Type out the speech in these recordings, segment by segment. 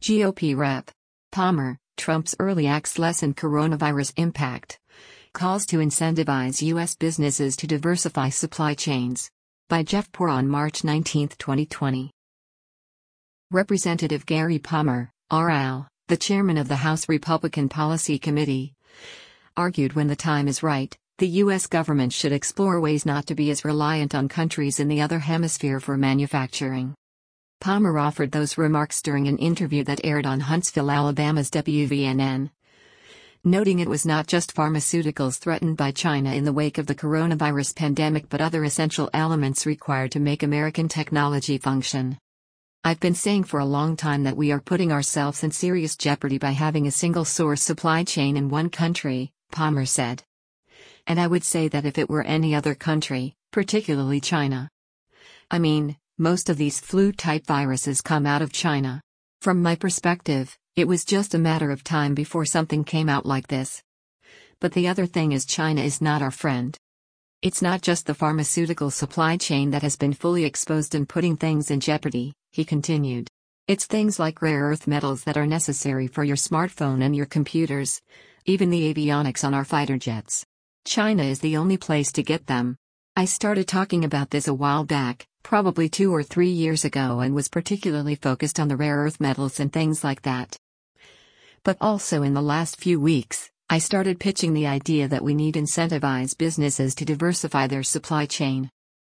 GOP Rep. Palmer, Trump's early acts lessen coronavirus impact. Calls to incentivize U.S. businesses to diversify supply chains. By Jeff Poor on March 19, 2020. Representative Gary Palmer, RL, the chairman of the House Republican Policy Committee, argued when the time is right, the U.S. government should explore ways not to be as reliant on countries in the other hemisphere for manufacturing. Palmer offered those remarks during an interview that aired on Huntsville, Alabama's WVNN, noting it was not just pharmaceuticals threatened by China in the wake of the coronavirus pandemic but other essential elements required to make American technology function. I've been saying for a long time that we are putting ourselves in serious jeopardy by having a single-source supply chain in one country, Palmer said. And I would say that if it were any other country, particularly China. I mean, most of these flu-type viruses come out of China. From my perspective, it was just a matter of time before something came out like this. But the other thing is China is not our friend. It's not just the pharmaceutical supply chain that has been fully exposed and putting things in jeopardy, he continued. It's things like rare earth metals that are necessary for your smartphone and your computers, even the avionics on our fighter jets. China is the only place to get them. I started talking about this a while back, probably 2 or 3 years ago, and was particularly focused on the rare earth metals and things like that. But also in the last few weeks, I started pitching the idea that we need to incentivize businesses to diversify their supply chain.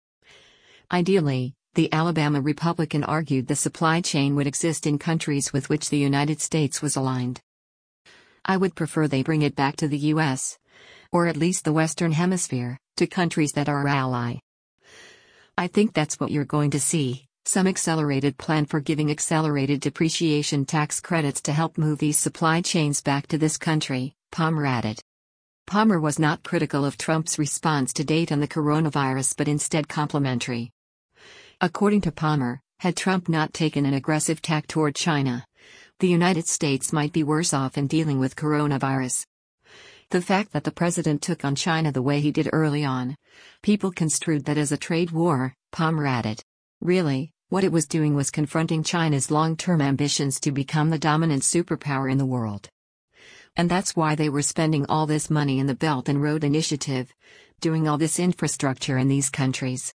Ideally, the Alabama Republican argued the supply chain would exist in countries with which the United States was aligned. I would prefer they bring it back to the U.S., or at least the Western Hemisphere, to countries that are our ally. I think that's what you're going to see, some accelerated plan for giving accelerated depreciation tax credits to help move these supply chains back to this country, Palmer added. Palmer was not critical of Trump's response to date on the coronavirus but instead complimentary. According to Palmer, had Trump not taken an aggressive tack toward China, the United States might be worse off in dealing with coronavirus. The fact that the president took on China the way he did early on, people construed that as a trade war, Palmer added. Really, what it was doing was confronting China's long-term ambitions to become the dominant superpower in the world. And that's why they were spending all this money in the Belt and Road Initiative, doing all this infrastructure in these countries.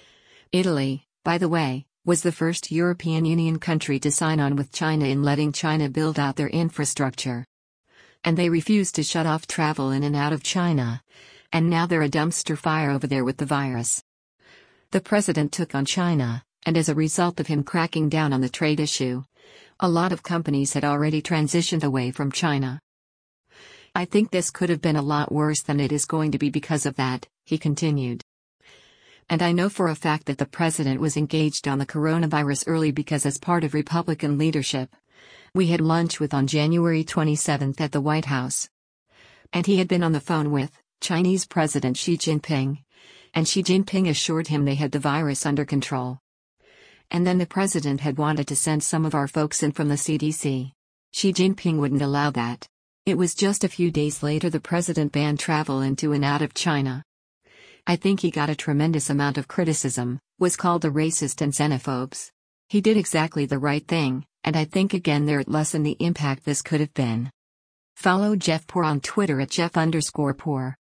Italy, by the way, was the first European Union country to sign on with China in letting China build out their infrastructure. And they refused to shut off travel in and out of China, and now they're a dumpster fire over there with the virus. The president took on China, and as a result of him cracking down on the trade issue, a lot of companies had already transitioned away from China. I think this could have been a lot worse than it is going to be because of that, he continued. And I know for a fact that the president was engaged on the coronavirus early because as part of Republican leadership, we had lunch with on January 27 at the White House. And he had been on the phone with Chinese President Xi Jinping, and Xi Jinping assured him they had the virus under control. And then the president had wanted to send some of our folks in from the CDC. Xi Jinping wouldn't allow that. It was just a few days later the president banned travel into and out of China. I think he got a tremendous amount of criticism, was called a racist and xenophobes. He did exactly the right thing, and I think again there it lessened the impact this could have been. Follow Jeff Poor on Twitter at Jeff_Poor.